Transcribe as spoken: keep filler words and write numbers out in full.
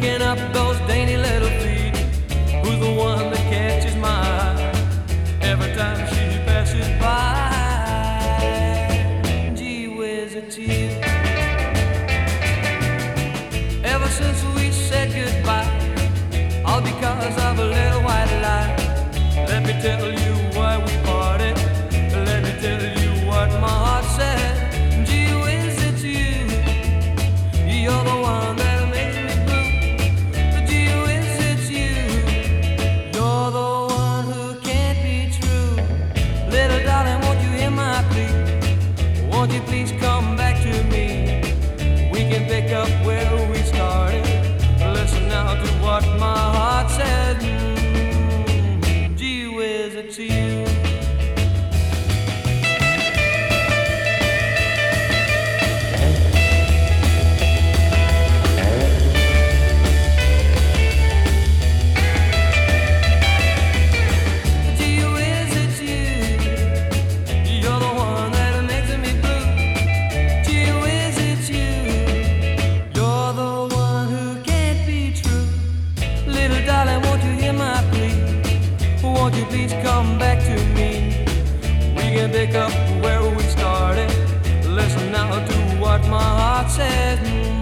picking up those dainty little feet. Who's the one that catches my eye every time she passes by? Gee whiz, it's you. Ever since we said goodbye, all because of a little white lie. Let me tell you why we parted. Let me tell you what my heart said. Gee whiz, it's you. You're the one that makes me blue. Gee whiz, it's you. You're the one who can't be true. Little darling, won't you hear my plea? Won't you please come back to me? We can pick up where we started. Listen now to what my heart says. Mm, gee whiz, it's you. Won't you please come back to me? We can pick up where we started. Listen now to what my heart says.